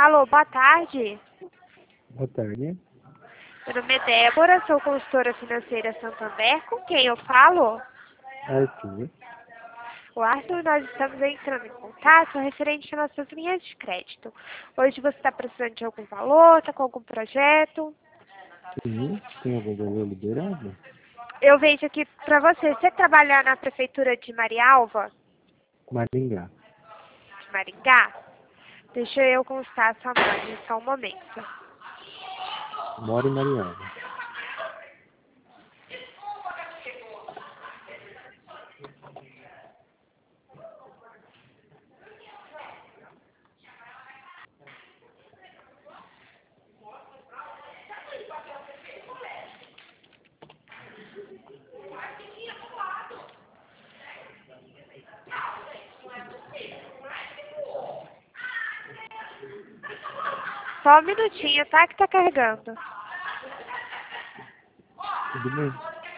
Alô, boa tarde. Boa tarde. Meu nome é Débora, sou consultora financeira Santander. Com quem eu falo? Arthur. O Arthur, nós estamos entrando em contato referente às nossas linhas de crédito. Hoje você está precisando de algum valor, está com algum projeto? Sim, tem algum valor liberado? Eu vejo aqui para você. Você trabalha na prefeitura de Marialva, Maringá. de Maringá? Deixa eu constar a sua margem, só um momento. Moro em Mariana. Só um minutinho, tá? Que tá carregando. Tudo bem?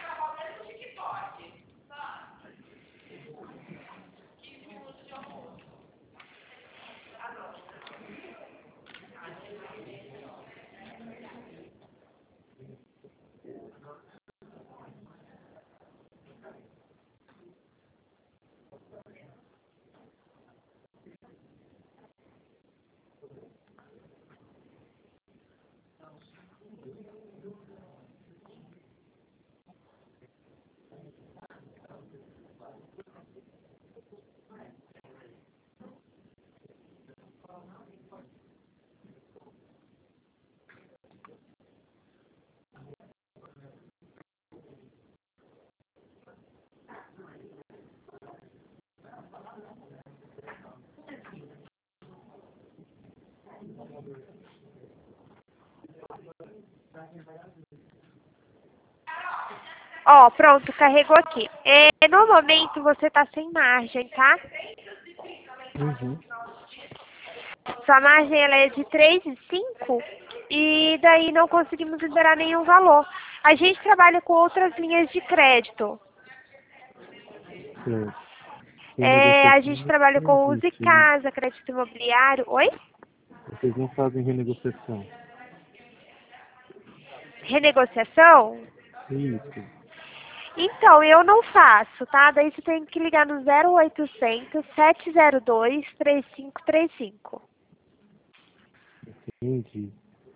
Ó, pronto, carregou aqui. No momento você tá sem margem, tá? Uhum. Sua margem ela é de 3,5 e daí não conseguimos liberar nenhum valor. A gente trabalha com outras linhas de crédito. Certo. Tem A gente negociação? trabalha Não com Use existe. Casa, crédito imobiliário. Oi? Vocês não fazem renegociação? Renegociação? Isso. Então, eu não faço, tá? Daí você tem que ligar no 0800 702 3535. Entendi.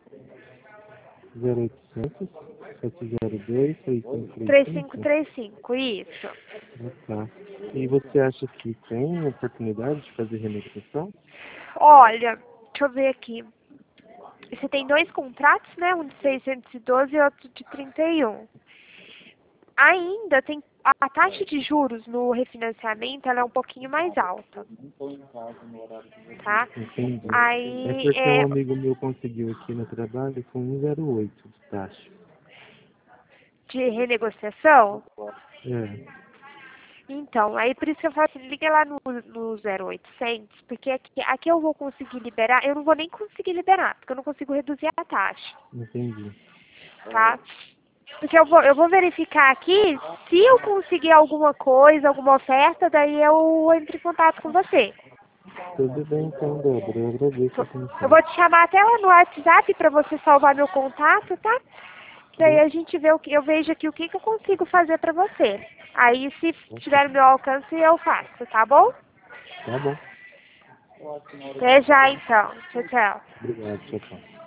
0800 702 3535? 3535, isso. Ah, tá. E você acha que tem oportunidade de fazer renegociação? Olha, deixa eu ver aqui. Você tem dois contratos, né? Um de 612 e outro de 31. Ainda tem a taxa de juros no refinanciamento, ela é um pouquinho mais alta, tá? Entendi. É Aí porque um amigo meu conseguiu aqui no trabalho com 1,08 de taxa. de renegociação. É. Então, aí por isso que eu falo assim, liga lá no 0800, porque aqui eu vou conseguir liberar, eu não vou nem conseguir liberar, porque eu não consigo reduzir a taxa, Entendi. tá? Porque eu vou verificar aqui, se eu conseguir alguma coisa, alguma oferta, daí eu entro em contato com você. Tudo bem então, Débora. Eu agradeço a Eu atenção. vou te chamar até lá no WhatsApp para você salvar meu contato, tá? Daí Sim, a gente vê eu vejo aqui o que eu consigo fazer para você. Aí, se tiver no meu alcance, eu faço, tá bom? tá bom. Até já, então. Tchau, tchau. Obrigado. Tchau, tchau.